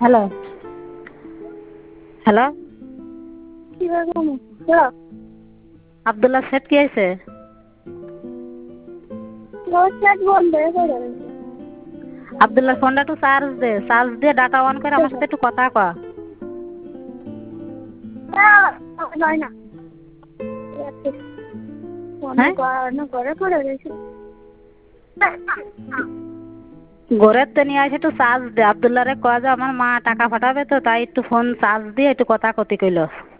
Hello hello Abdullah set কি হয়েছে? আব্দুল্লাহ ফোনটা একটু চার্জ দিয়ে ডাটা অন করে আমার সাথে একটু কথা কয়। ঘরের তো নিয়ে আসে একটু চার্জ দে। আব্দুল্লাহ রে কয় যে আমার মা টাকা পাঠাবে তো তাই একটু ফোন চার্জ দিয়ে একটু কথা কতি কইল।